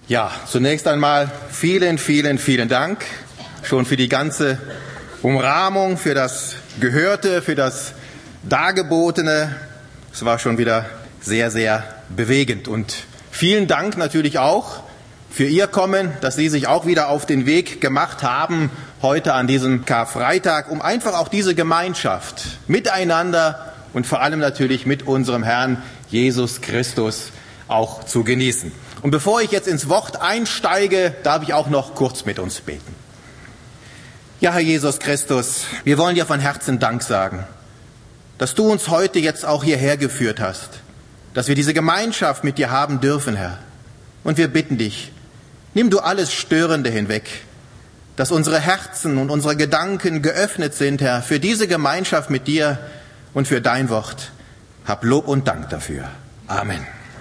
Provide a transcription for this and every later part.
Ja, zunächst einmal vielen Dank schon für die ganze Umrahmung, für das Gehörte, für das Dargebotene. Es war schon wieder sehr bewegend. Und vielen Dank natürlich auch für Ihr Kommen, dass Sie sich auch wieder auf den Weg gemacht haben, heute an diesem Karfreitag, um einfach auch diese Gemeinschaft miteinander und vor allem natürlich mit unserem Herrn Jesus Christus auch zu genießen. Und bevor ich jetzt ins Wort einsteige, darf ich auch noch kurz mit uns beten. Ja, Herr Jesus Christus, wir wollen dir von Herzen Dank sagen, dass du uns heute jetzt auch hierher geführt hast, dass wir diese Gemeinschaft mit dir haben dürfen, Herr. Und wir bitten dich, nimm du alles Störende hinweg, dass unsere Herzen und unsere Gedanken geöffnet sind, Herr, für diese Gemeinschaft mit dir und für dein Wort. Hab Lob und Dank dafür. Amen.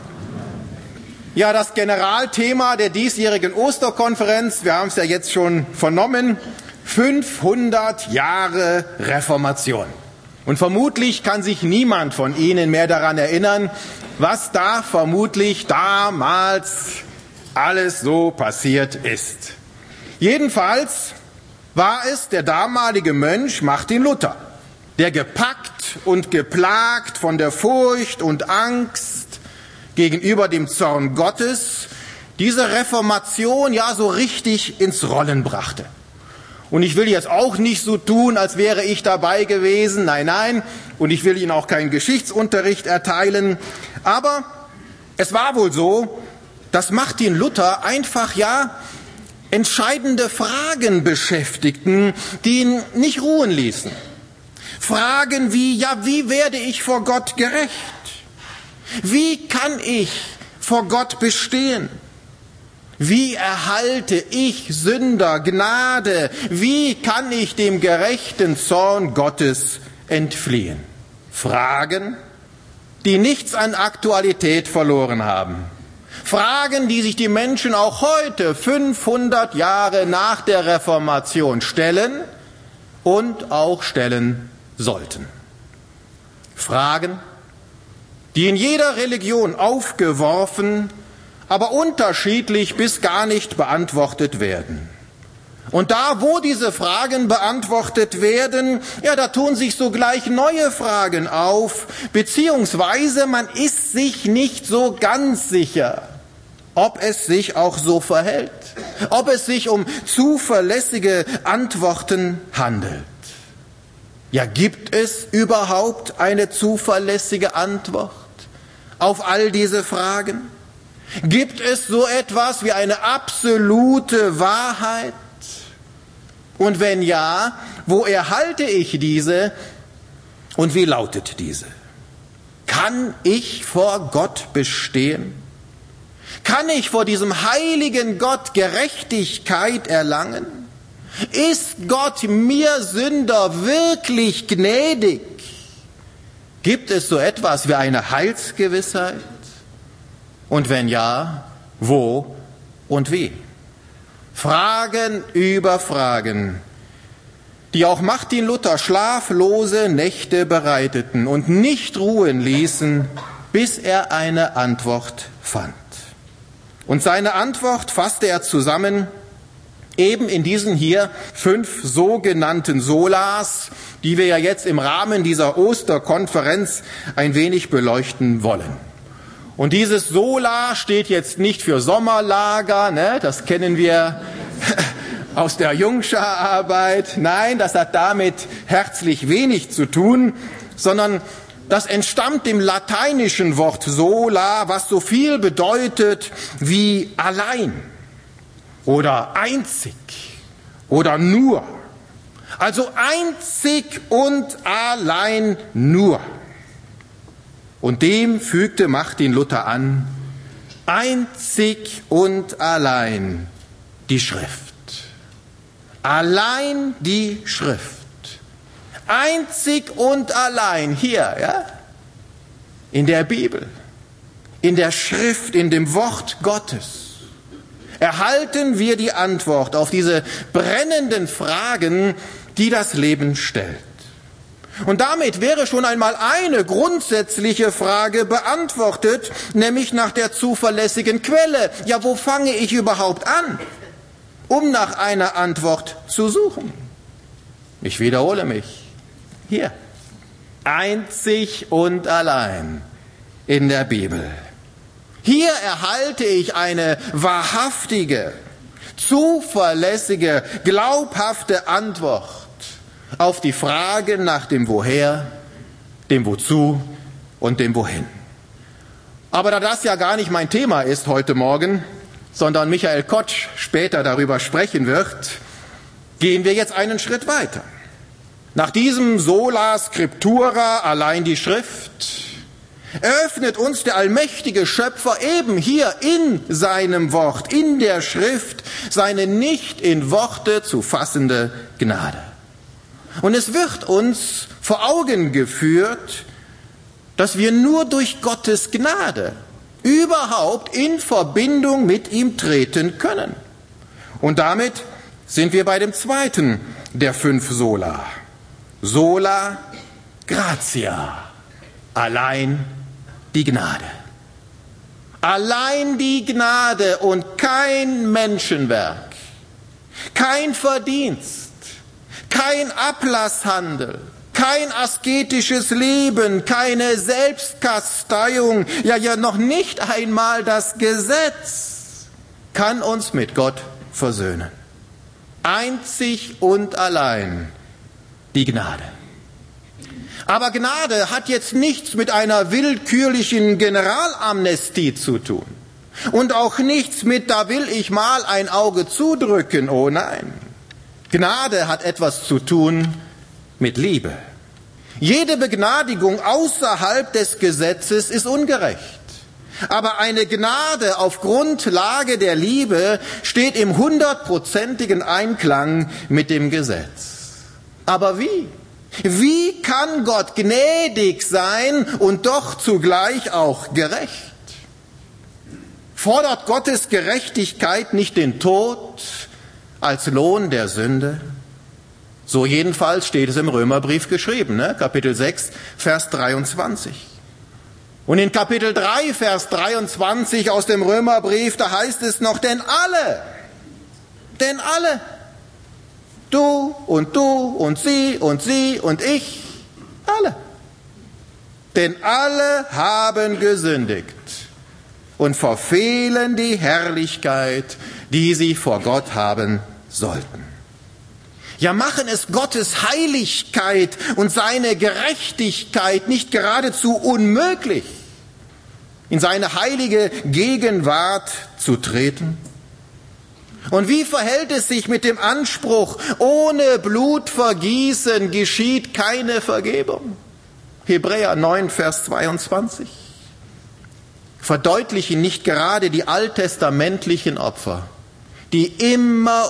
Ja, das Generalthema der diesjährigen Osterkonferenz, wir haben es ja jetzt schon vernommen, 500 Jahre Reformation. Und vermutlich kann sich niemand von Ihnen mehr daran erinnern, was da vermutlich damals alles so passiert ist. Jedenfalls war es der damalige Mönch Martin Luther, der gepackt und geplagt von der Furcht und Angst gegenüber dem Zorn Gottes diese Reformation ja so richtig ins Rollen brachte. Und ich will jetzt auch nicht so tun, als wäre ich dabei gewesen. Nein. Und ich will Ihnen auch keinen Geschichtsunterricht erteilen. Aber es war wohl so, dass Martin Luther einfach entscheidende Fragen beschäftigten, die ihn nicht ruhen ließen. Fragen wie, wie werde ich vor Gott gerecht? Wie kann ich vor Gott bestehen? Wie erhalte ich Sünder Gnade? Wie kann ich dem gerechten Zorn Gottes entfliehen? Fragen, die nichts an Aktualität verloren haben. Fragen, die sich die Menschen auch heute, 500 Jahre nach der Reformation, stellen und auch stellen sollten. Fragen, die in jeder Religion aufgeworfen, aber unterschiedlich bis gar nicht beantwortet werden. Und da, wo diese Fragen beantwortet werden, da tun sich sogleich neue Fragen auf, beziehungsweise man ist sich nicht so ganz sicher, ob es sich auch so verhält, ob es sich um zuverlässige Antworten handelt. Ja, gibt es überhaupt eine zuverlässige Antwort auf all diese Fragen? Gibt es so etwas wie eine absolute Wahrheit? Und wenn ja, wo erhalte ich diese und wie lautet diese? Kann ich vor Gott bestehen? Kann ich vor diesem heiligen Gott Gerechtigkeit erlangen? Ist Gott mir Sünder wirklich gnädig? Gibt es so etwas wie eine Heilsgewissheit? Und wenn ja, wo und wie? Fragen über Fragen, die auch Martin Luther schlaflose Nächte bereiteten und nicht ruhen ließen, bis er eine Antwort fand. Und seine Antwort fasste er zusammen eben in diesen hier 5 sogenannten Solas, die wir ja jetzt im Rahmen dieser Osterkonferenz ein wenig beleuchten wollen. Und dieses Sola steht jetzt nicht für Sommerlager, das kennen wir aus der Jungschararbeit. Nein, das hat damit herzlich wenig zu tun, sondern das entstammt dem lateinischen Wort sola, was so viel bedeutet wie allein oder einzig oder nur. Also einzig und allein nur. Und dem fügte Martin Luther an, einzig und allein die Schrift. Allein die Schrift. Einzig und allein hier, in der Bibel, in der Schrift, in dem Wort Gottes, erhalten wir die Antwort auf diese brennenden Fragen, die das Leben stellt. Und damit wäre schon einmal eine grundsätzliche Frage beantwortet, nämlich nach der zuverlässigen Quelle. Ja, wo fange ich überhaupt an, um nach einer Antwort zu suchen? Ich wiederhole mich. Hier. Einzig und allein in der Bibel. Hier erhalte ich eine wahrhaftige, zuverlässige, glaubhafte Antwort auf die Frage nach dem Woher, dem Wozu und dem Wohin. Aber da das ja gar nicht mein Thema ist heute Morgen, sondern Michael Kotsch später darüber sprechen wird, gehen wir jetzt einen Schritt weiter. Nach diesem Sola Scriptura, allein die Schrift, eröffnet uns der allmächtige Schöpfer eben hier in seinem Wort, in der Schrift, seine nicht in Worte zu fassende Gnade. Und es wird uns vor Augen geführt, dass wir nur durch Gottes Gnade überhaupt in Verbindung mit ihm treten können. Und damit sind wir bei dem zweiten der 5 Sola. Sola gratia. Allein die Gnade. Allein die Gnade und kein Menschenwerk, kein Verdienst, kein Ablasshandel, kein asketisches Leben, keine Selbstkasteiung, ja noch nicht einmal das Gesetz kann uns mit Gott versöhnen. Einzig und allein die Gnade. Aber Gnade hat jetzt nichts mit einer willkürlichen Generalamnestie zu tun. Und auch nichts mit, da will ich mal ein Auge zudrücken. Oh nein. Gnade hat etwas zu tun mit Liebe. Jede Begnadigung außerhalb des Gesetzes ist ungerecht. Aber eine Gnade auf Grundlage der Liebe steht im 100%igen Einklang mit dem Gesetz. Aber wie? Wie kann Gott gnädig sein und doch zugleich auch gerecht? Fordert Gottes Gerechtigkeit nicht den Tod als Lohn der Sünde? So jedenfalls steht es im Römerbrief geschrieben, Kapitel 6, Vers 23. Und in Kapitel 3, Vers 23 aus dem Römerbrief, da heißt es noch, denn alle, du und sie und ich, alle. Denn alle haben gesündigt und verfehlen die Herrlichkeit, die sie vor Gott haben sollten. Ja, machen es Gottes Heiligkeit und seine Gerechtigkeit nicht geradezu unmöglich, in seine heilige Gegenwart zu treten? Und wie verhält es sich mit dem Anspruch, ohne Blutvergießen geschieht keine Vergebung? Hebräer 9, Vers 22. Verdeutlichen nicht gerade die alttestamentlichen Opfer, die immer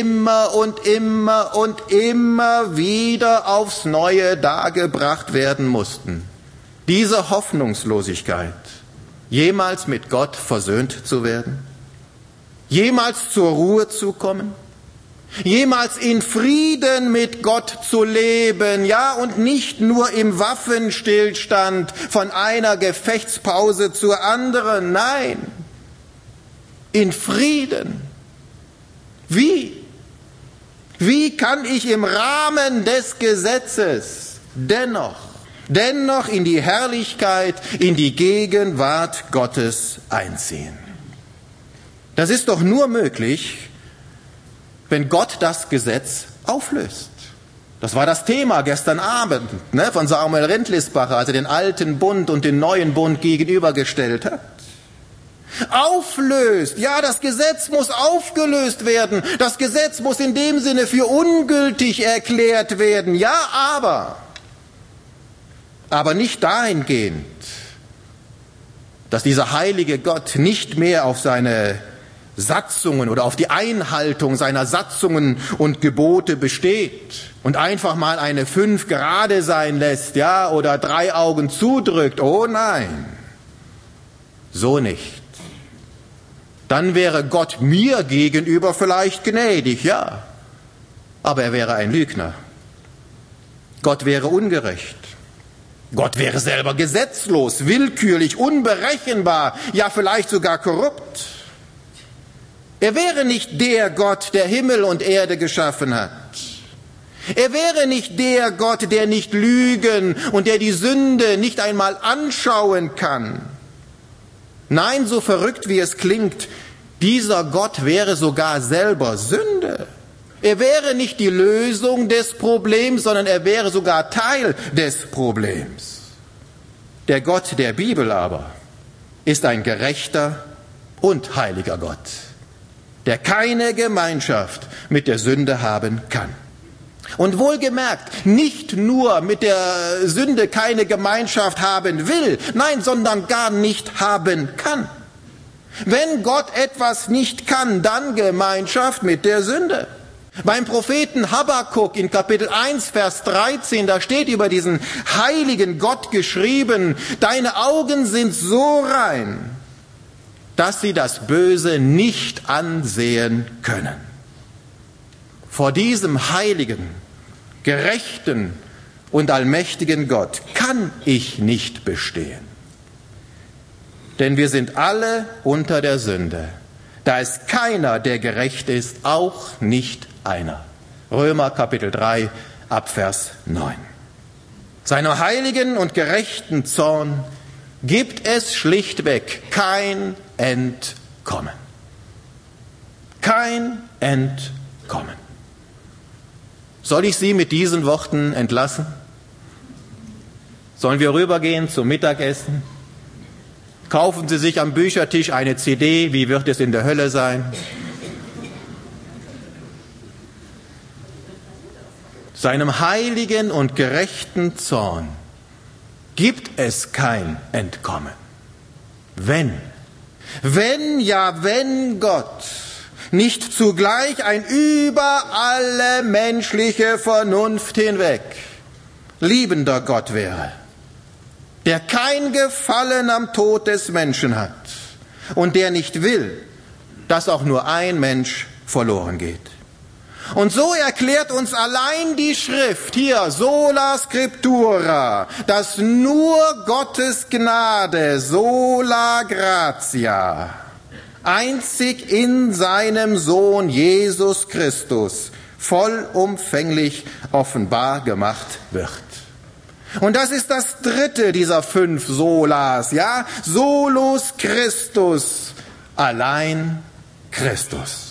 wieder aufs Neue dargebracht werden mussten, diese Hoffnungslosigkeit, jemals mit Gott versöhnt zu werden? Jemals zur Ruhe zu kommen? Jemals in Frieden mit Gott zu leben? Ja, und nicht nur im Waffenstillstand von einer Gefechtspause zur anderen. Nein, in Frieden. Wie? Wie kann ich im Rahmen des Gesetzes dennoch in die Herrlichkeit, in die Gegenwart Gottes einziehen? Das ist doch nur möglich, wenn Gott das Gesetz auflöst. Das war das Thema gestern Abend von Samuel Rentlisbacher, als er den alten Bund und den neuen Bund gegenübergestellt hat. Auflöst, ja, das Gesetz muss aufgelöst werden. Das Gesetz muss in dem Sinne für ungültig erklärt werden. Ja, aber nicht dahingehend, dass dieser heilige Gott nicht mehr auf seine Satzungen oder auf die Einhaltung seiner Satzungen und Gebote besteht und einfach mal eine 5 gerade sein lässt, ja, oder 3 Augen zudrückt. Oh nein, so nicht. Dann wäre Gott mir gegenüber vielleicht gnädig, ja, aber er wäre ein Lügner. Gott wäre ungerecht. Gott wäre selber gesetzlos, willkürlich, unberechenbar, ja vielleicht sogar korrupt. Er wäre nicht der Gott, der Himmel und Erde geschaffen hat. Er wäre nicht der Gott, der nicht lügen und der die Sünde nicht einmal anschauen kann. Nein, so verrückt wie es klingt, dieser Gott wäre sogar selber Sünde. Er wäre nicht die Lösung des Problems, sondern er wäre sogar Teil des Problems. Der Gott der Bibel aber ist ein gerechter und heiliger Gott, der keine Gemeinschaft mit der Sünde haben kann. Und wohlgemerkt, nicht nur mit der Sünde keine Gemeinschaft haben will, nein, sondern gar nicht haben kann. Wenn Gott etwas nicht kann, dann Gemeinschaft mit der Sünde. Beim Propheten Habakuk in Kapitel 1, Vers 13, da steht über diesen heiligen Gott geschrieben: Deine Augen sind so rein, dass sie das Böse nicht ansehen können. Vor diesem heiligen, gerechten und allmächtigen Gott kann ich nicht bestehen. Denn wir sind alle unter der Sünde. Da ist keiner, der gerecht ist, auch nicht einer. Römer Kapitel 3 ab Vers 9. Seinem heiligen und gerechten Zorn gibt es schlichtweg kein Entkommen. Kein Entkommen. Soll ich Sie mit diesen Worten entlassen? Sollen wir rübergehen zum Mittagessen? Kaufen Sie sich am Büchertisch eine CD, wie wird es in der Hölle sein? Seinem heiligen und gerechten Zorn gibt es kein Entkommen. Wenn Gott nicht zugleich ein über alle menschliche Vernunft hinweg liebender Gott wäre, der kein Gefallen am Tod des Menschen hat und der nicht will, dass auch nur ein Mensch verloren geht. Und so erklärt uns allein die Schrift hier, sola scriptura, dass nur Gottes Gnade, sola gratia, einzig in seinem Sohn Jesus Christus vollumfänglich offenbar gemacht wird. Und das ist das dritte dieser 5 Solas, ja? Solus Christus, allein Christus.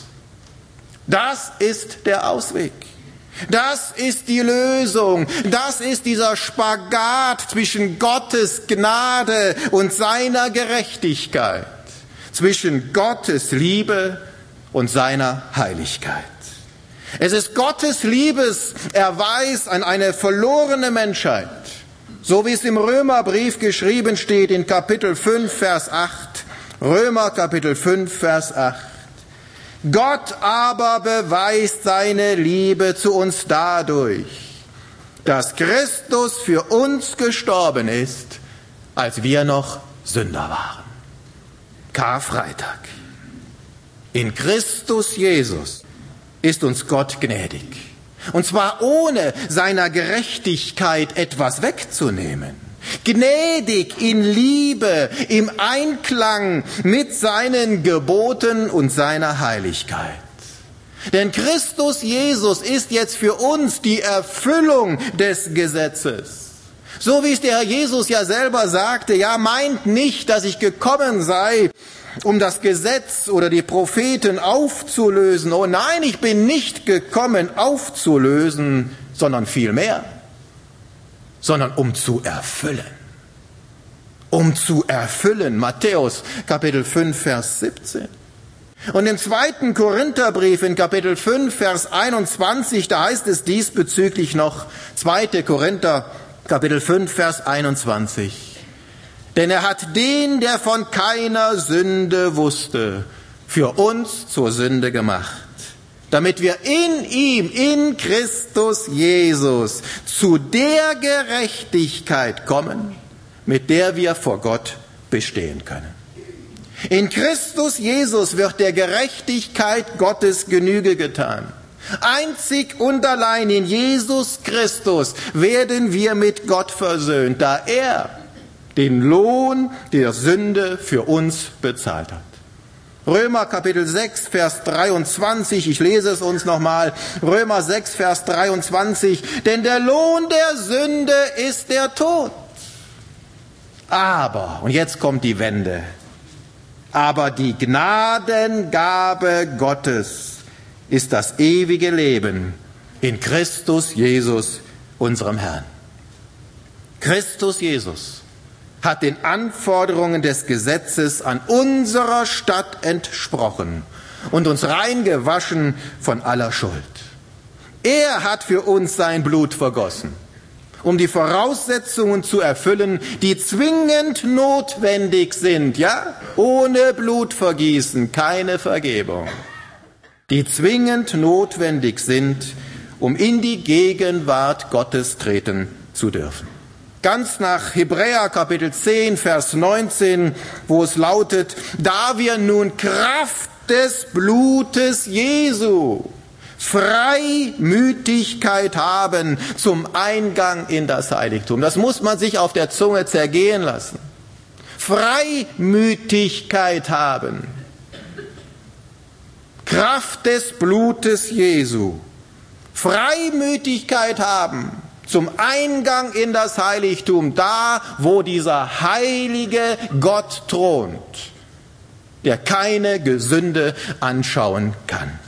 Das ist der Ausweg. Das ist die Lösung. Das ist dieser Spagat zwischen Gottes Gnade und seiner Gerechtigkeit. Zwischen Gottes Liebe und seiner Heiligkeit. Es ist Gottes Liebeserweis an eine verlorene Menschheit, so wie es im Römerbrief geschrieben steht in Kapitel 5, Vers 8. Römer Kapitel 5, Vers 8. Gott aber beweist seine Liebe zu uns dadurch, dass Christus für uns gestorben ist, als wir noch Sünder waren. Karfreitag. In Christus Jesus ist uns Gott gnädig. Und zwar ohne seiner Gerechtigkeit etwas wegzunehmen. Gnädig in Liebe, im Einklang mit seinen Geboten und seiner Heiligkeit. Denn Christus Jesus ist jetzt für uns die Erfüllung des Gesetzes. So wie es der Herr Jesus ja selber sagte, ja, meint nicht, dass ich gekommen sei, um das Gesetz oder die Propheten aufzulösen. Oh nein, ich bin nicht gekommen, aufzulösen, sondern vielmehr, sondern um zu erfüllen. Um zu erfüllen. Matthäus Kapitel 5, Vers 17. Und im 2. Korintherbrief in Kapitel 5, Vers 21, da heißt es diesbezüglich noch, 2. Korinther Kapitel 5, Vers 21. Denn er hat den, der von keiner Sünde wusste, für uns zur Sünde gemacht, damit wir in ihm, in Christus Jesus, zu der Gerechtigkeit kommen, mit der wir vor Gott bestehen können. In Christus Jesus wird der Gerechtigkeit Gottes Genüge getan. Einzig und allein in Jesus Christus werden wir mit Gott versöhnt, da er den Lohn der Sünde für uns bezahlt hat. Römer Kapitel 6, Vers 23, ich lese es uns nochmal, Römer 6, Vers 23, denn der Lohn der Sünde ist der Tod. Aber, und jetzt kommt die Wende, aber die Gnadengabe Gottes ist das ewige Leben in Christus Jesus, unserem Herrn. Christus Jesus hat den Anforderungen des Gesetzes an unserer Stadt entsprochen und uns reingewaschen von aller Schuld. Er hat für uns sein Blut vergossen, um die Voraussetzungen zu erfüllen, die zwingend notwendig sind. Ja, ohne Blutvergießen keine Vergebung. Die zwingend notwendig sind, um in die Gegenwart Gottes treten zu dürfen. Ganz nach Hebräer Kapitel 10, Vers 19, wo es lautet, da wir nun Kraft des Blutes Jesu Freimütigkeit haben zum Eingang in das Heiligtum. Das muss man sich auf der Zunge zergehen lassen. Freimütigkeit haben. Kraft des Blutes Jesu. Freimütigkeit haben zum Eingang in das Heiligtum, da wo dieser heilige Gott thront, der keine Sünde anschauen kann.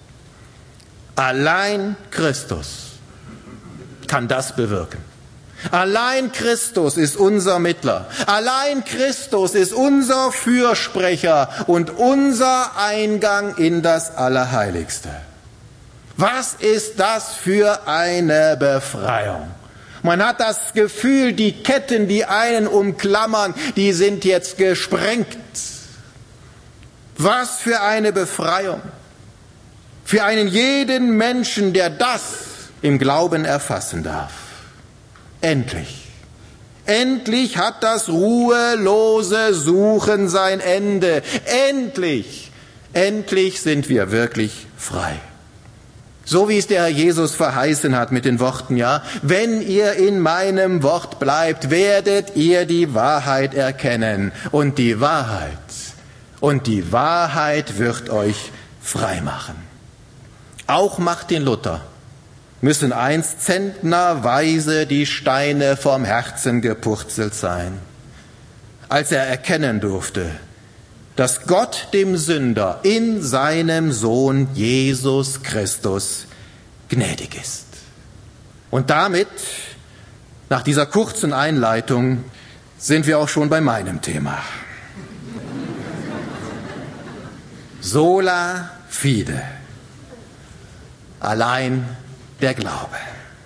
Allein Christus kann das bewirken. Allein Christus ist unser Mittler. Allein Christus ist unser Fürsprecher und unser Eingang in das Allerheiligste. Was ist das für eine Befreiung? Man hat das Gefühl, die Ketten, die einen umklammern, die sind jetzt gesprengt. Was für eine Befreiung. Für einen jeden Menschen, der das im Glauben erfassen darf. Endlich. Endlich hat das ruhelose Suchen sein Ende. Endlich. Endlich sind wir wirklich frei. So wie es der Herr Jesus verheißen hat mit den Worten, ja, wenn ihr in meinem Wort bleibt, werdet ihr die Wahrheit erkennen. Und die Wahrheit wird euch frei machen. Auch Martin Luther müssen einst zentnerweise die Steine vom Herzen gepurzelt sein, als er erkennen durfte, dass Gott dem Sünder in seinem Sohn Jesus Christus gnädig ist. Und damit, nach dieser kurzen Einleitung, sind wir auch schon bei meinem Thema. Sola fide. Allein der Glaube.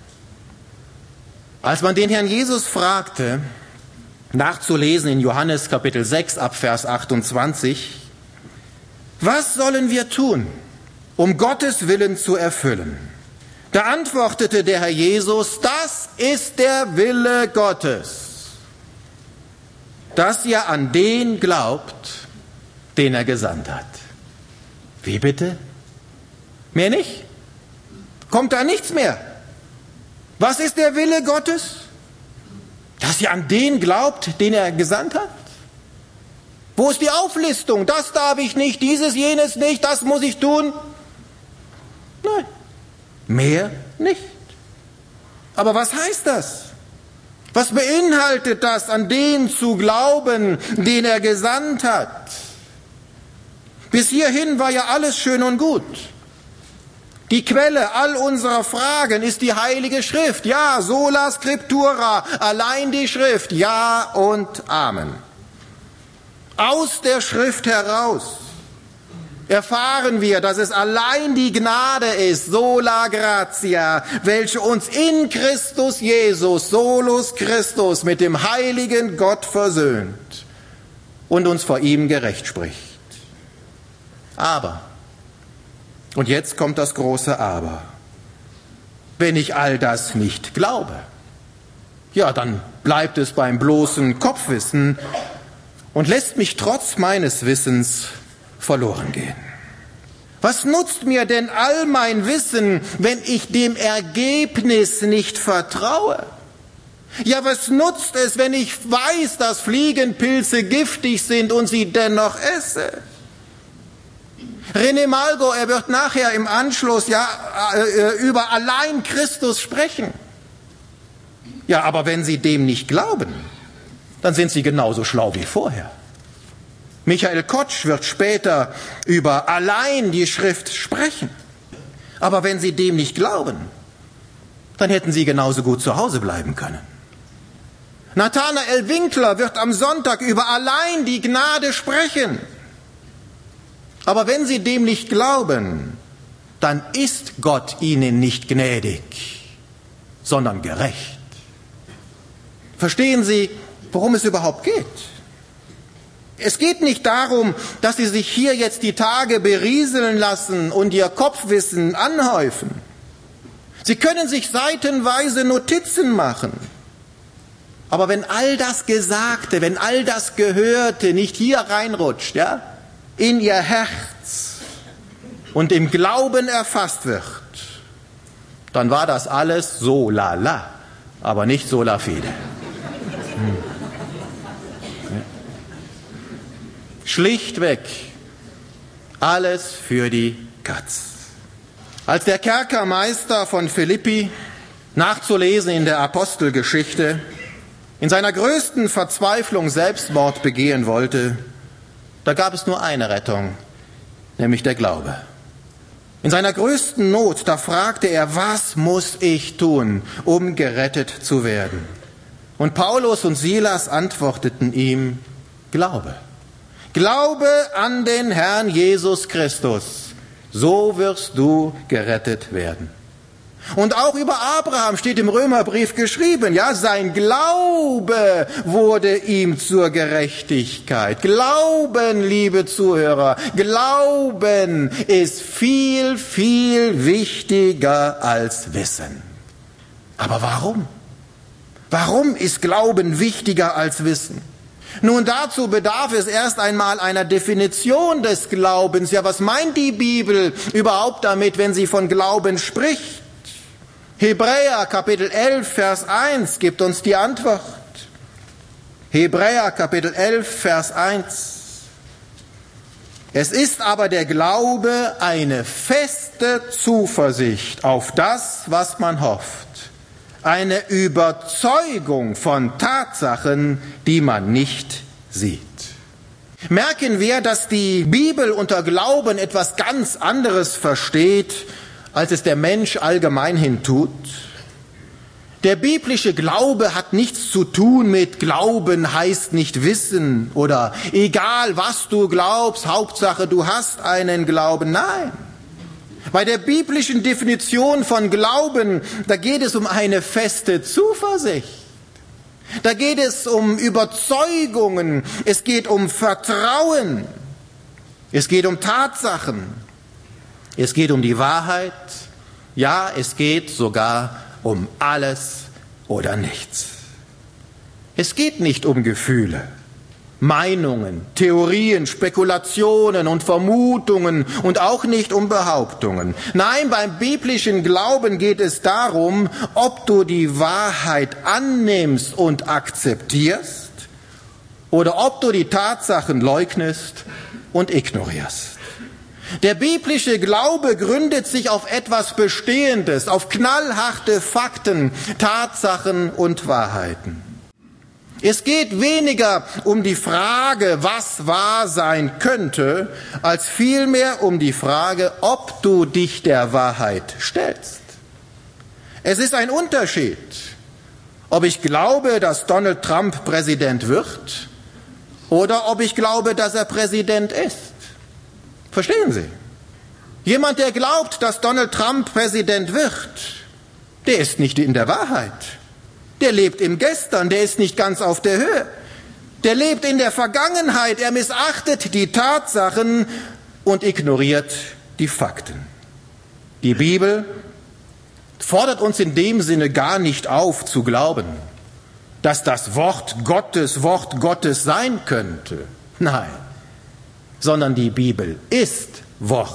Als man den Herrn Jesus fragte, nachzulesen in Johannes Kapitel 6 ab Vers 28, was sollen wir tun, um Gottes Willen zu erfüllen? Da antwortete der Herr Jesus, das ist der Wille Gottes, dass ihr an den glaubt, den er gesandt hat. Wie bitte? Mehr nicht? Kommt da nichts mehr? Was ist der Wille Gottes? Dass ihr an den glaubt, den er gesandt hat? Wo ist die Auflistung? Das darf ich nicht, dieses, jenes nicht, das muss ich tun. Nein, mehr nicht. Aber was heißt das? Was beinhaltet das, an den zu glauben, den er gesandt hat? Bis hierhin war ja alles schön und gut. Die Quelle all unserer Fragen ist die Heilige Schrift. Ja, sola scriptura, allein die Schrift. Ja und Amen. Aus der Schrift heraus erfahren wir, dass es allein die Gnade ist, sola gratia, welche uns in Christus Jesus, solus Christus, mit dem heiligen Gott versöhnt und uns vor ihm gerecht spricht. Aber, und jetzt kommt das große Aber, wenn ich all das nicht glaube, ja, dann bleibt es beim bloßen Kopfwissen und lässt mich trotz meines Wissens verloren gehen. Was nutzt mir denn all mein Wissen, wenn ich dem Ergebnis nicht vertraue? Ja, was nutzt es, wenn ich weiß, dass Fliegenpilze giftig sind und sie dennoch esse? René Malgo, er wird nachher im Anschluss über allein Christus sprechen. Ja, aber wenn Sie dem nicht glauben, dann sind Sie genauso schlau wie vorher. Michael Kotsch wird später über allein die Schrift sprechen. Aber wenn Sie dem nicht glauben, dann hätten Sie genauso gut zu Hause bleiben können. Nathanael Winkler wird am Sonntag über allein die Gnade sprechen. Aber wenn Sie dem nicht glauben, dann ist Gott Ihnen nicht gnädig, sondern gerecht. Verstehen Sie, worum es überhaupt geht? Es geht nicht darum, dass Sie sich hier jetzt die Tage berieseln lassen und Ihr Kopfwissen anhäufen. Sie können sich seitenweise Notizen machen. Aber wenn all das Gesagte, wenn all das Gehörte nicht hier reinrutscht, ja, in Ihr Herz und im Glauben erfasst wird, dann war das alles so lala, aber nicht so la fide. Schlichtweg alles für die Katz. Als der Kerkermeister von Philippi, nachzulesen in der Apostelgeschichte, in seiner größten Verzweiflung Selbstmord begehen wollte, da gab es nur eine Rettung, nämlich der Glaube. In seiner größten Not, da fragte er, was muss ich tun, um gerettet zu werden? Und Paulus und Silas antworteten ihm, Glaube. Glaube an den Herrn Jesus Christus, so wirst du gerettet werden. Und auch über Abraham steht im Römerbrief geschrieben, ja, sein Glaube wurde ihm zur Gerechtigkeit. Glauben, liebe Zuhörer, Glauben ist viel, viel wichtiger als Wissen. Aber warum? Warum ist Glauben wichtiger als Wissen? Nun, dazu bedarf es erst einmal einer Definition des Glaubens. Ja, was meint die Bibel überhaupt damit, wenn sie von Glauben spricht? Hebräer Kapitel 11, Vers 1 gibt uns die Antwort. Hebräer Kapitel 11, Vers 1. Es ist aber der Glaube eine feste Zuversicht auf das, was man hofft. Eine Überzeugung von Tatsachen, die man nicht sieht. Merken wir, dass die Bibel unter Glauben etwas ganz anderes versteht, als es der Mensch allgemeinhin tut. Der biblische Glaube hat nichts zu tun mit Glauben heißt nicht wissen oder egal was du glaubst, Hauptsache du hast einen Glauben. Nein. Bei der biblischen Definition von Glauben, da geht es um eine feste Zuversicht. Da geht es um Überzeugungen, es geht um Vertrauen, es geht um Tatsachen, es geht um die Wahrheit, ja, es geht sogar um alles oder nichts. Es geht nicht um Gefühle, Meinungen, Theorien, Spekulationen und Vermutungen und auch nicht um Behauptungen. Nein, beim biblischen Glauben geht es darum, ob du die Wahrheit annimmst und akzeptierst oder ob du die Tatsachen leugnest und ignorierst. Der biblische Glaube gründet sich auf etwas Bestehendes, auf knallharte Fakten, Tatsachen und Wahrheiten. Es geht weniger um die Frage, was wahr sein könnte, als vielmehr um die Frage, ob du dich der Wahrheit stellst. Es ist ein Unterschied, ob ich glaube, dass Donald Trump Präsident wird oder ob ich glaube, dass er Präsident ist. Verstehen Sie? Jemand, der glaubt, dass Donald Trump Präsident wird, der ist nicht in der Wahrheit. Der lebt im Gestern, der ist nicht ganz auf der Höhe. Der lebt in der Vergangenheit, er missachtet die Tatsachen und ignoriert die Fakten. Die Bibel fordert uns in dem Sinne gar nicht auf zu glauben, dass das Wort Gottes sein könnte. Nein, sondern die Bibel ist Wort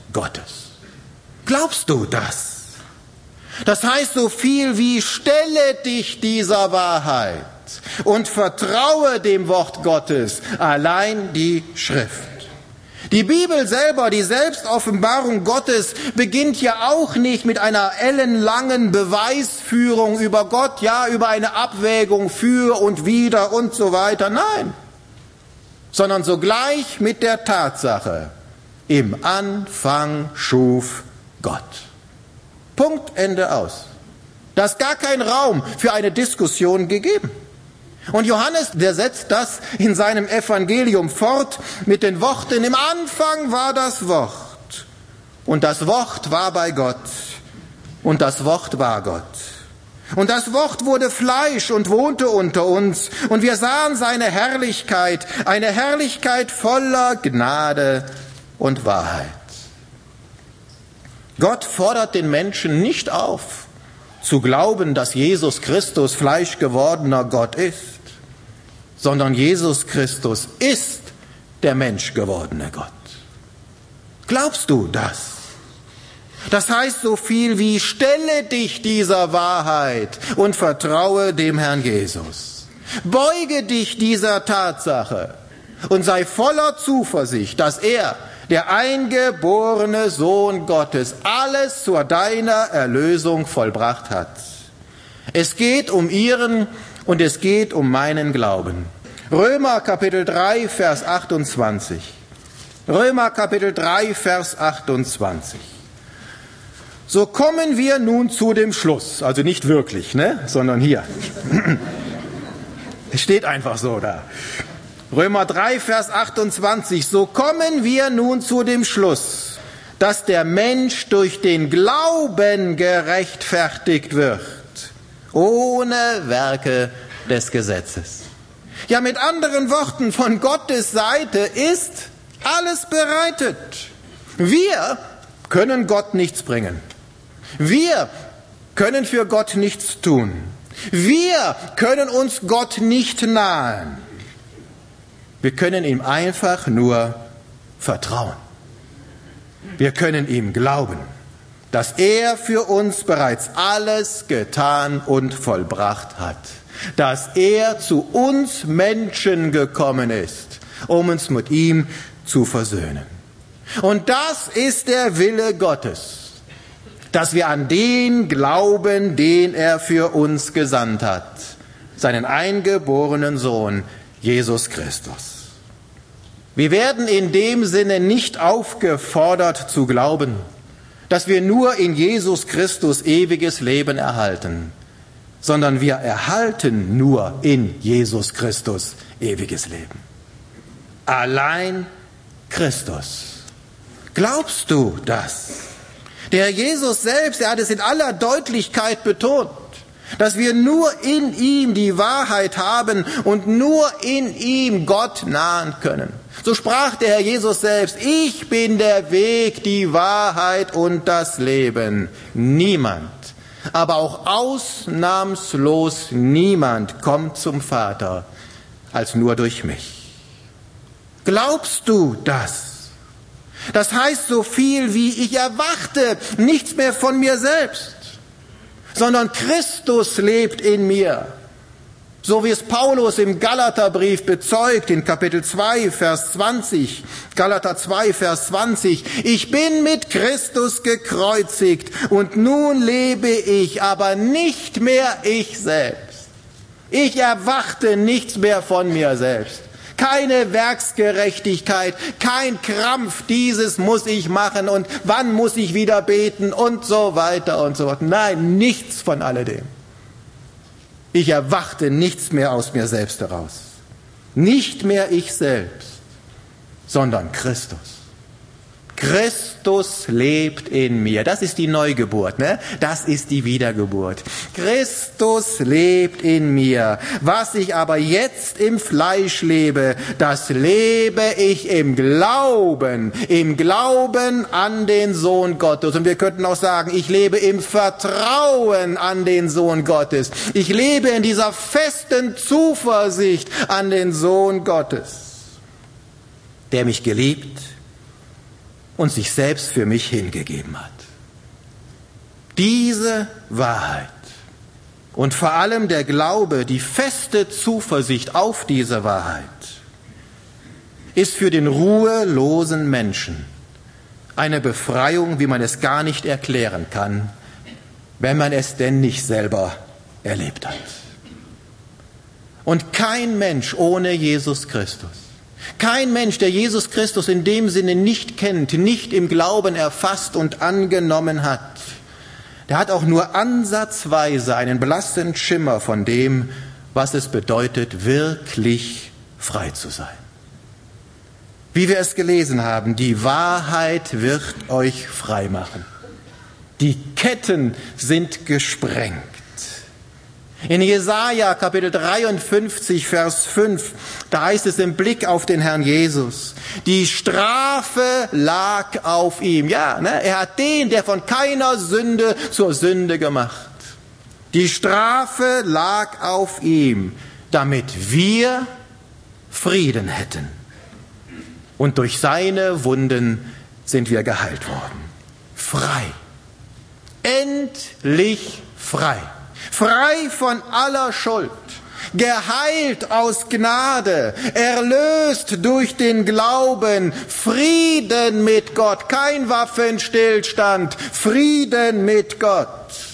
Gottes. Glaubst du das? Das heißt so viel wie: stelle dich dieser Wahrheit und vertraue dem Wort Gottes, allein die Schrift. Die Bibel selber, die Selbstoffenbarung Gottes, beginnt ja auch nicht mit einer ellenlangen Beweisführung über Gott, ja, über eine Abwägung für und wider und so weiter. Nein, sondern sogleich mit der Tatsache: im Anfang schuf Gott. Punkt, Ende, aus. Da ist gar kein Raum für eine Diskussion gegeben. Und Johannes, der setzt das in seinem Evangelium fort mit den Worten: im Anfang war das Wort, und das Wort war bei Gott, und das Wort war Gott. Und das Wort wurde Fleisch und wohnte unter uns, und wir sahen seine Herrlichkeit, eine Herrlichkeit voller Gnade und Wahrheit. Gott fordert den Menschen nicht auf, zu glauben, dass Jesus Christus fleischgewordener Gott ist, sondern Jesus Christus ist der menschgewordene Gott. Glaubst du das? Das heißt so viel wie: stelle dich dieser Wahrheit und vertraue dem Herrn Jesus. Beuge dich dieser Tatsache und sei voller Zuversicht, dass er, der eingeborene Sohn Gottes, alles zu deiner Erlösung vollbracht hat. Es geht um ihren und es geht um meinen Glauben. Römer Kapitel 3, Vers 28. Römer Kapitel 3, Vers 28. So kommen wir nun zu dem Schluss, also nicht wirklich, sondern hier. Es steht einfach so da. Römer 3, Vers 28. So kommen wir nun zu dem Schluss, dass der Mensch durch den Glauben gerechtfertigt wird, ohne Werke des Gesetzes. Ja, mit anderen Worten, von Gottes Seite ist alles bereitet. Wir können Gott nichts bringen. Wir können für Gott nichts tun. Wir können uns Gott nicht nahen. Wir können ihm einfach nur vertrauen. Wir können ihm glauben, dass er für uns bereits alles getan und vollbracht hat. Dass er zu uns Menschen gekommen ist, um uns mit ihm zu versöhnen. Und das ist der Wille Gottes, dass wir an den glauben, den er für uns gesandt hat, seinen eingeborenen Sohn, Jesus Christus. Wir werden in dem Sinne nicht aufgefordert zu glauben, dass wir nur in Jesus Christus ewiges Leben erhalten, sondern wir erhalten nur in Jesus Christus ewiges Leben. Allein Christus. Glaubst du das? Der Jesus selbst, er hat es in aller Deutlichkeit betont, dass wir nur in ihm die Wahrheit haben und nur in ihm Gott nahen können. So sprach der Herr Jesus selbst: ich bin der Weg, die Wahrheit und das Leben. Niemand, aber auch ausnahmslos niemand kommt zum Vater als nur durch mich. Glaubst du das? Das heißt so viel wie: ich erwarte nichts mehr von mir selbst, sondern Christus lebt in mir. So wie es Paulus im Galaterbrief bezeugt, in Kapitel 2, Vers 20, Galater 2, Vers 20, ich bin mit Christus gekreuzigt und nun lebe ich, aber nicht mehr ich selbst. Ich erwarte nichts mehr von mir selbst. Keine Werksgerechtigkeit, kein Krampf, dieses muss ich machen und wann muss ich wieder beten und so weiter und so fort. Nein, nichts von alledem. Ich erwarte nichts mehr aus mir selbst heraus. Nicht mehr ich selbst, sondern Christus. Christus lebt in mir. Das ist die Neugeburt, Das ist die Wiedergeburt. Christus lebt in mir. Was ich aber jetzt im Fleisch lebe, das lebe ich im Glauben an den Sohn Gottes. Und wir könnten auch sagen, ich lebe im Vertrauen an den Sohn Gottes. Ich lebe in dieser festen Zuversicht an den Sohn Gottes, der mich geliebt und sich selbst für mich hingegeben hat. Diese Wahrheit und vor allem der Glaube, die feste Zuversicht auf diese Wahrheit, ist für den ruhelosen Menschen eine Befreiung, wie man es gar nicht erklären kann, wenn man es denn nicht selber erlebt hat. Und kein Mensch ohne Jesus Christus, kein Mensch, der Jesus Christus in dem Sinne nicht kennt, nicht im Glauben erfasst und angenommen hat, der hat auch nur ansatzweise einen belastenden Schimmer von dem, was es bedeutet, wirklich frei zu sein. Wie wir es gelesen haben, die Wahrheit wird euch frei machen. Die Ketten sind gesprengt. In Jesaja Kapitel 53, Vers 5, da heißt es im Blick auf den Herrn Jesus, die Strafe lag auf ihm. Ja, er hat den, der von keiner Sünde zur Sünde gemacht. Die Strafe lag auf ihm, damit wir Frieden hätten. Und durch seine Wunden sind wir geheilt worden. Frei. Endlich frei. Frei von aller Schuld. Geheilt aus Gnade. Erlöst durch den Glauben. Frieden mit Gott. Kein Waffenstillstand. Frieden mit Gott.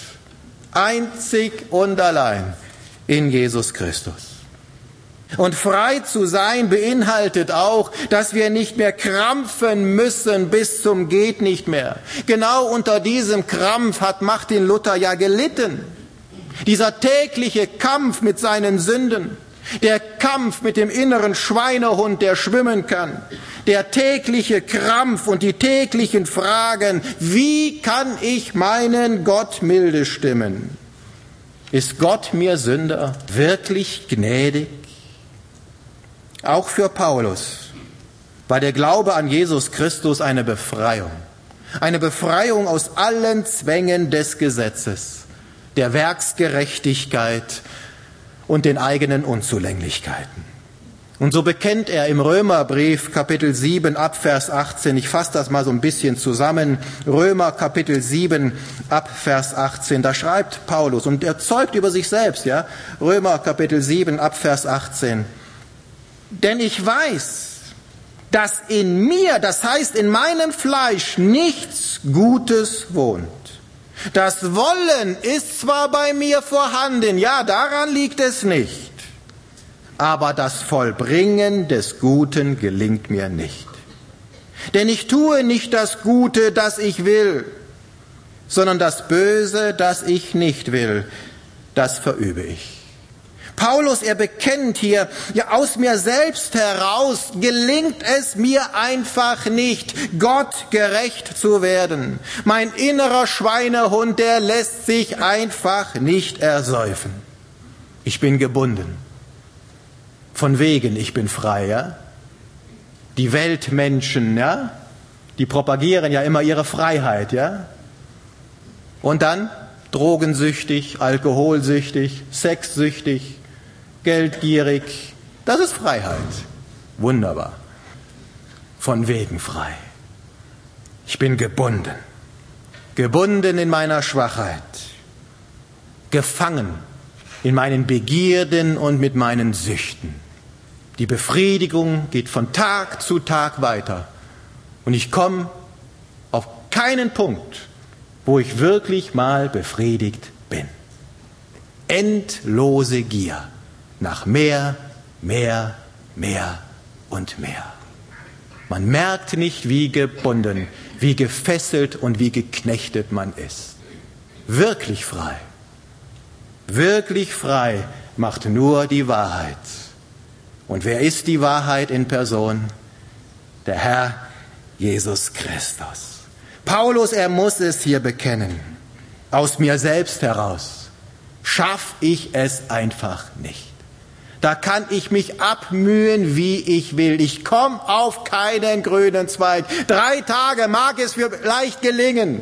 Einzig und allein in Jesus Christus. Und frei zu sein beinhaltet auch, dass wir nicht mehr krampfen müssen bis zum geht nicht mehr. Genau unter diesem Krampf hat Martin Luther ja gelitten. Dieser tägliche Kampf mit seinen Sünden, der Kampf mit dem inneren Schweinehund, der schwimmen kann, der tägliche Krampf und die täglichen Fragen, wie kann ich meinen Gott milde stimmen? Ist Gott mir Sünder wirklich gnädig? Auch für Paulus war der Glaube an Jesus Christus eine Befreiung aus allen Zwängen des Gesetzes, der Werksgerechtigkeit und den eigenen Unzulänglichkeiten. Und so bekennt er im Römerbrief Kapitel 7 ab Vers 18, ich fasse das mal so ein bisschen zusammen, Römer Kapitel 7 ab Vers 18, da schreibt Paulus und er zeugt über sich selbst, ja, Römer Kapitel 7 ab Vers 18, denn ich weiß, dass in mir, das heißt in meinem Fleisch, nichts Gutes wohnt. Das Wollen ist zwar bei mir vorhanden, ja, daran liegt es nicht, aber das Vollbringen des Guten gelingt mir nicht. Denn ich tue nicht das Gute, das ich will, sondern das Böse, das ich nicht will, das verübe ich. Paulus, er bekennt hier, ja, aus mir selbst heraus gelingt es mir einfach nicht, Gott gerecht zu werden. Mein innerer Schweinehund, der lässt sich einfach nicht ersäufen. Ich bin gebunden. Von wegen, ich bin frei, ja? Die Weltmenschen, ja? Die propagieren ja immer ihre Freiheit, ja? Und dann drogensüchtig, alkoholsüchtig, sexsüchtig, geldgierig, das ist Freiheit. Wunderbar. Von wegen frei. Ich bin gebunden. Gebunden in meiner Schwachheit. Gefangen in meinen Begierden und mit meinen Süchten. Die Befriedigung geht von Tag zu Tag weiter. Und ich komme auf keinen Punkt, wo ich wirklich mal befriedigt bin. Endlose Gier. Nach mehr, mehr, mehr und mehr. Man merkt nicht, wie gebunden, wie gefesselt und wie geknechtet man ist. Wirklich frei macht nur die Wahrheit. Und wer ist die Wahrheit in Person? Der Herr Jesus Christus. Paulus, er muss es hier bekennen. Aus mir selbst heraus schaffe ich es einfach nicht. Da kann ich mich abmühen, wie ich will. Ich komme auf keinen grünen Zweig. 3 Tage mag es vielleicht gelingen.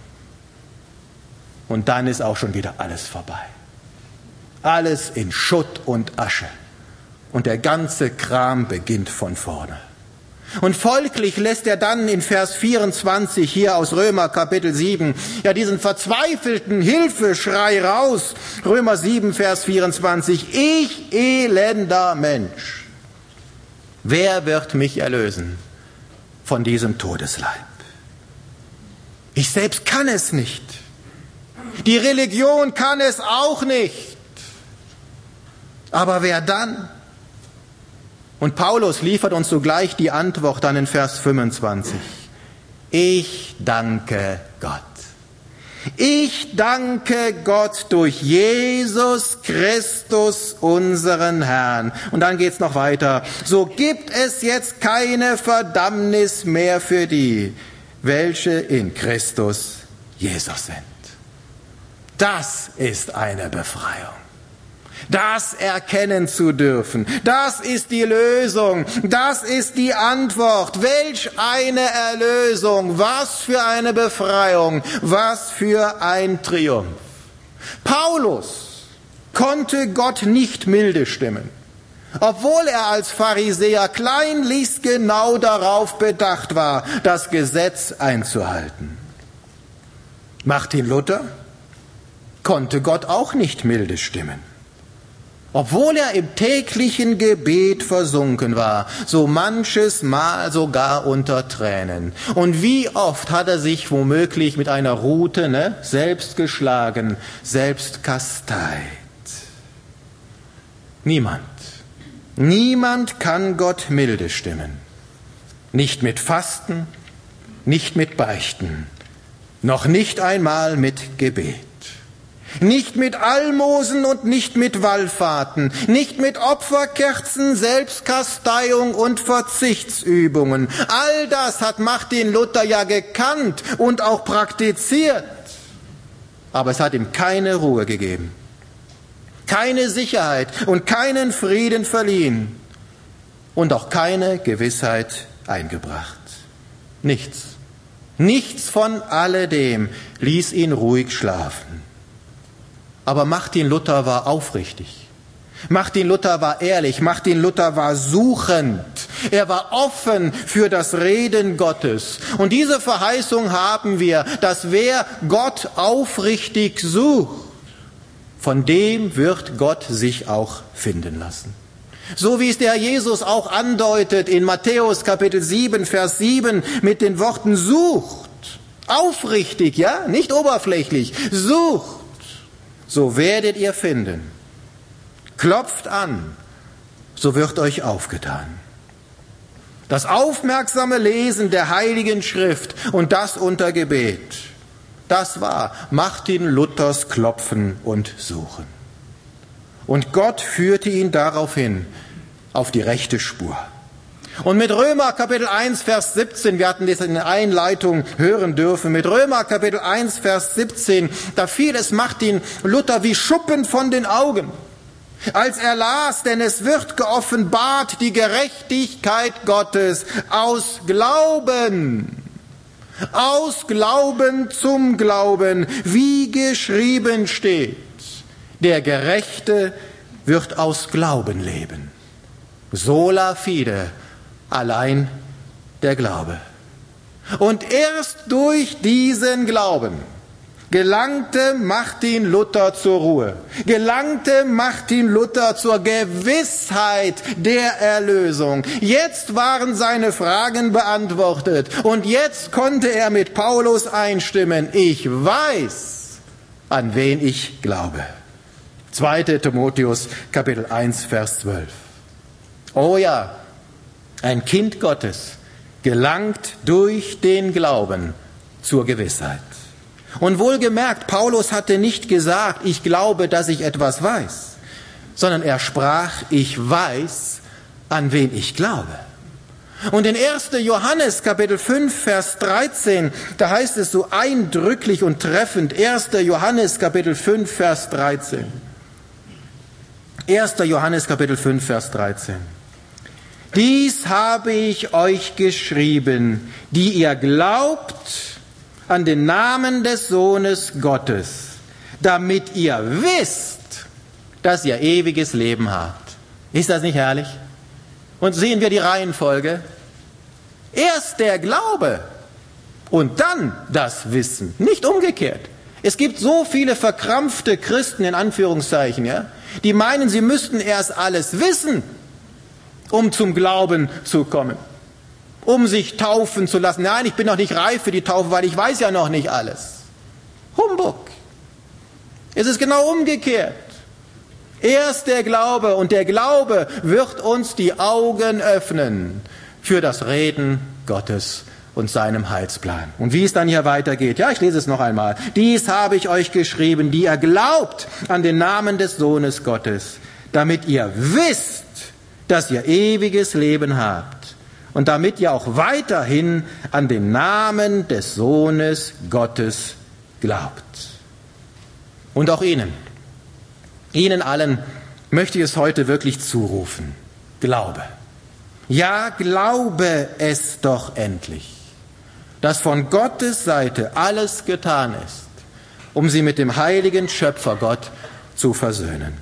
Und dann ist auch schon wieder alles vorbei. Alles in Schutt und Asche. Und der ganze Kram beginnt von vorne. Und folglich lässt er dann in Vers 24 hier aus Römer Kapitel 7 ja diesen verzweifelten Hilfeschrei raus. Römer 7, Vers 24. Ich elender Mensch, wer wird mich erlösen von diesem Todesleib? Ich selbst kann es nicht. Die Religion kann es auch nicht. Aber wer dann? Und Paulus liefert uns sogleich die Antwort dann in Vers 25. Ich danke Gott. Ich danke Gott durch Jesus Christus, unseren Herrn. Und dann geht's noch weiter. So gibt es jetzt keine Verdammnis mehr für die, welche in Christus Jesus sind. Das ist eine Befreiung. Das erkennen zu dürfen, das ist die Lösung, das ist die Antwort. Welch eine Erlösung, was für eine Befreiung, was für ein Triumph. Paulus konnte Gott nicht milde stimmen, obwohl er als Pharisäer kleinlichst genau darauf bedacht war, das Gesetz einzuhalten. Martin Luther konnte Gott auch nicht milde stimmen, obwohl er im täglichen Gebet versunken war, so manches Mal sogar unter Tränen. Und wie oft hat er sich womöglich mit einer Rute selbst geschlagen, selbst kasteit. Niemand kann Gott milde stimmen. Nicht mit Fasten, nicht mit Beichten, noch nicht einmal mit Gebet. Nicht mit Almosen und nicht mit Wallfahrten, nicht mit Opferkerzen, Selbstkasteiung und Verzichtsübungen. All das hat Martin Luther ja gekannt und auch praktiziert. Aber es hat ihm keine Ruhe gegeben, keine Sicherheit und keinen Frieden verliehen und auch keine Gewissheit eingebracht. Nichts von alledem ließ ihn ruhig schlafen. Aber Martin Luther war aufrichtig. Martin Luther war ehrlich. Martin Luther war suchend. Er war offen für das Reden Gottes. Und diese Verheißung haben wir, dass wer Gott aufrichtig sucht, von dem wird Gott sich auch finden lassen. So wie es der Herr Jesus auch andeutet in Matthäus Kapitel 7, Vers 7 mit den Worten sucht. Aufrichtig, ja, nicht oberflächlich. Sucht. So werdet ihr finden. Klopft an, so wird euch aufgetan. Das aufmerksame Lesen der Heiligen Schrift und das unter Gebet, das war Martin Luthers Klopfen und Suchen. Und Gott führte ihn daraufhin auf die rechte Spur. Und mit Römer Kapitel 1, Vers 17, wir hatten das in der Einleitung hören dürfen, mit Römer Kapitel 1, Vers 17, da fiel es Martin Luther wie Schuppen von den Augen, als er las, denn es wird geoffenbart die Gerechtigkeit Gottes aus Glauben zum Glauben, wie geschrieben steht, der Gerechte wird aus Glauben leben. Sola fide, allein der Glaube. Und erst durch diesen Glauben gelangte Martin Luther zur Ruhe, gelangte Martin Luther zur Gewissheit der Erlösung. Jetzt waren seine Fragen beantwortet und jetzt konnte er mit Paulus einstimmen. Ich weiß, an wen ich glaube. 2. Timotheus Kapitel 1, Vers 12. Oh ja, ein Kind Gottes gelangt durch den Glauben zur Gewissheit. Und wohlgemerkt, Paulus hatte nicht gesagt, ich glaube, dass ich etwas weiß, sondern er sprach, ich weiß, an wen ich glaube. Und in 1. Johannes Kapitel 5, Vers 13, da heißt es so eindrücklich und treffend, 1. Johannes Kapitel 5, Vers 13. 1. Johannes Kapitel 5, Vers 13. Dies habe ich euch geschrieben, die ihr glaubt an den Namen des Sohnes Gottes, damit ihr wisst, dass ihr ewiges Leben habt. Ist das nicht herrlich? Und sehen wir die Reihenfolge? Erst der Glaube und dann das Wissen, nicht umgekehrt. Es gibt so viele verkrampfte Christen, in Anführungszeichen, ja, die meinen, sie müssten erst alles wissen, um zum Glauben zu kommen, um sich taufen zu lassen. Nein, ich bin noch nicht reif für die Taufe, weil ich weiß ja noch nicht alles. Humbug. Es ist genau umgekehrt. Erst der Glaube, und der Glaube wird uns die Augen öffnen für das Reden Gottes und seinem Heilsplan. Und wie es dann hier weitergeht, ja, ich lese es noch einmal. Dies habe ich euch geschrieben, die ihr glaubt an den Namen des Sohnes Gottes, damit ihr wisst, dass ihr ewiges Leben habt und damit ihr auch weiterhin an den Namen des Sohnes Gottes glaubt. Und auch Ihnen allen möchte ich es heute wirklich zurufen. Glaube. Ja, glaube es doch endlich, dass von Gottes Seite alles getan ist, um sie mit dem heiligen Schöpfergott zu versöhnen.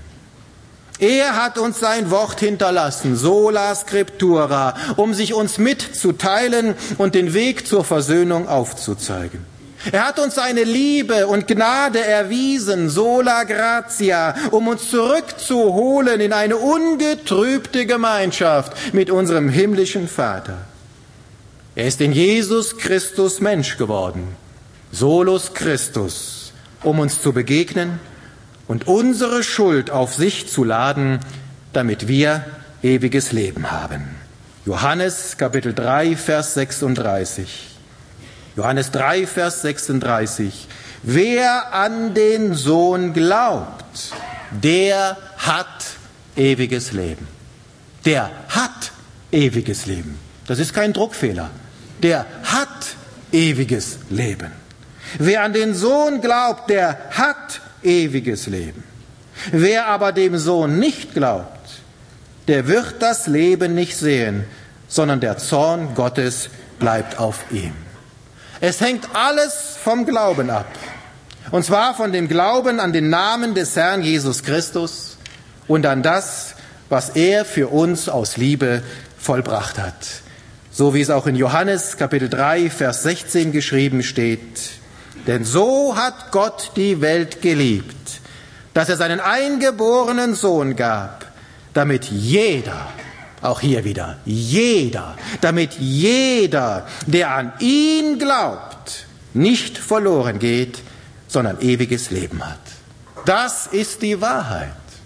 Er hat uns sein Wort hinterlassen, sola scriptura, um sich uns mitzuteilen und den Weg zur Versöhnung aufzuzeigen. Er hat uns seine Liebe und Gnade erwiesen, sola gratia, um uns zurückzuholen in eine ungetrübte Gemeinschaft mit unserem himmlischen Vater. Er ist in Jesus Christus Mensch geworden, solus Christus, um uns zu begegnen und unsere Schuld auf sich zu laden, damit wir ewiges Leben haben. Johannes Kapitel 3, Vers 36. Johannes 3, Vers 36. Wer an den Sohn glaubt, der hat ewiges Leben. Der hat ewiges Leben. Das ist kein Druckfehler. Der hat ewiges Leben. Wer an den Sohn glaubt, der hat ewiges Leben. Wer aber dem Sohn nicht glaubt, der wird das Leben nicht sehen, sondern der Zorn Gottes bleibt auf ihm. Es hängt alles vom Glauben ab. Und zwar von dem Glauben an den Namen des Herrn Jesus Christus und an das, was er für uns aus Liebe vollbracht hat. So wie es auch in Johannes Kapitel 3, Vers 16 geschrieben steht. Denn so hat Gott die Welt geliebt, dass er seinen eingeborenen Sohn gab, damit jeder, auch hier wieder, damit jeder, der an ihn glaubt, nicht verloren geht, sondern ewiges Leben hat. Das ist die Wahrheit.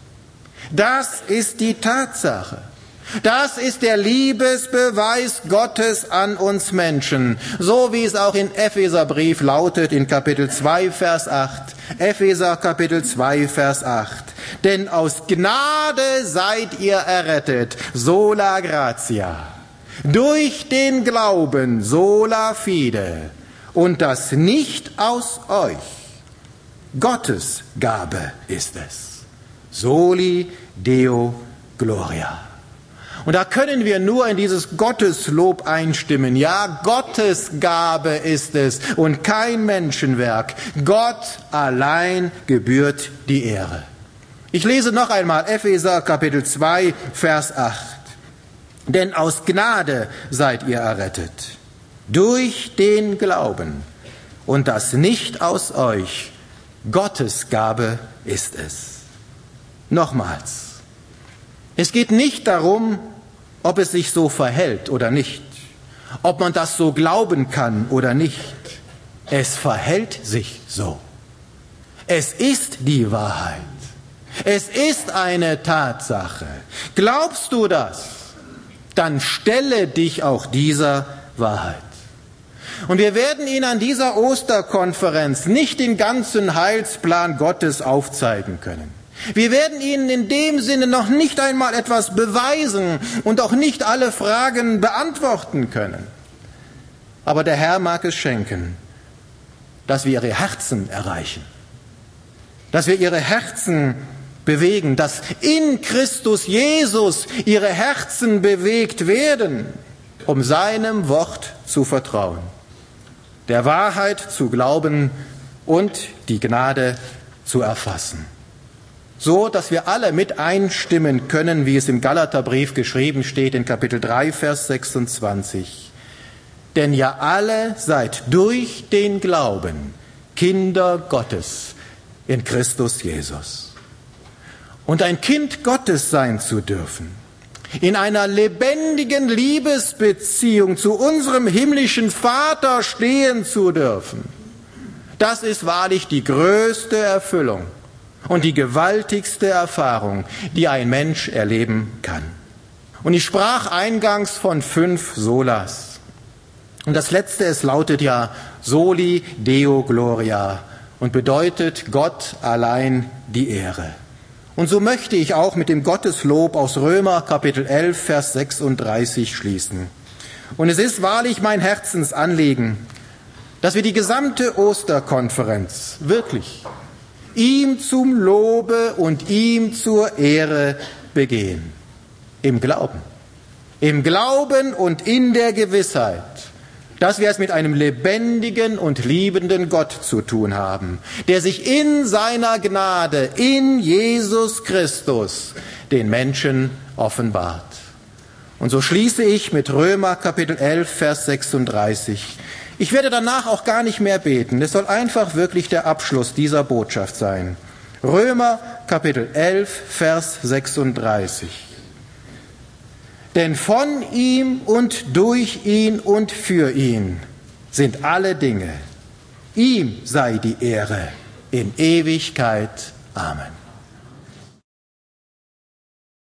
Das ist die Tatsache. Das ist der Liebesbeweis Gottes an uns Menschen, so wie es auch in Epheserbrief lautet in Kapitel 2, Vers 8. Epheser Kapitel 2, Vers 8. Denn aus Gnade seid ihr errettet, sola gratia, durch den Glauben, sola fide, und das nicht aus euch. Gottes Gabe ist es. Soli Deo Gloria. Und da können wir nur in dieses Gotteslob einstimmen. Ja, Gottes Gabe ist es und kein Menschenwerk. Gott allein gebührt die Ehre. Ich lese noch einmal Epheser Kapitel 2, Vers 8. Denn aus Gnade seid ihr errettet, durch den Glauben, und das nicht aus euch. Gottes Gabe ist es. Nochmals. Es geht nicht darum, ob es sich so verhält oder nicht, ob man das so glauben kann oder nicht. Es verhält sich so. Es ist die Wahrheit. Es ist eine Tatsache. Glaubst du das? Dann stelle dich auch dieser Wahrheit. Und wir werden Ihnen an dieser Osterkonferenz nicht den ganzen Heilsplan Gottes aufzeigen können. Wir werden Ihnen in dem Sinne noch nicht einmal etwas beweisen und auch nicht alle Fragen beantworten können. Aber der Herr mag es schenken, dass wir Ihre Herzen erreichen, dass wir Ihre Herzen bewegen, dass in Christus Jesus Ihre Herzen bewegt werden, um seinem Wort zu vertrauen, der Wahrheit zu glauben und die Gnade zu erfassen. So, dass wir alle mit einstimmen können, wie es im Galaterbrief geschrieben steht in Kapitel 3, Vers 26. denn ihr alle seid durch den Glauben Kinder Gottes in Christus Jesus. Und ein Kind Gottes sein zu dürfen, in einer lebendigen Liebesbeziehung zu unserem himmlischen Vater stehen zu dürfen, das ist wahrlich die größte Erfüllung und die gewaltigste Erfahrung, die ein Mensch erleben kann. Und ich sprach eingangs von 5 Solas. Und das letzte, es lautet ja Soli Deo Gloria und bedeutet Gott allein die Ehre. Und so möchte ich auch mit dem Gotteslob aus Römer Kapitel 11, Vers 36 schließen. Und es ist wahrlich mein Herzensanliegen, dass wir die gesamte Osterkonferenz wirklich ihm zum Lobe und ihm zur Ehre begehen. Im Glauben. Im Glauben und in der Gewissheit, dass wir es mit einem lebendigen und liebenden Gott zu tun haben, der sich in seiner Gnade, in Jesus Christus, den Menschen offenbart. Und so schließe ich mit Römer Kapitel 11, Vers 36. Ich werde danach auch gar nicht mehr beten. Es soll einfach wirklich der Abschluss dieser Botschaft sein. Römer Kapitel 11, Vers 36. Denn von ihm und durch ihn und für ihn sind alle Dinge. Ihm sei die Ehre in Ewigkeit. Amen.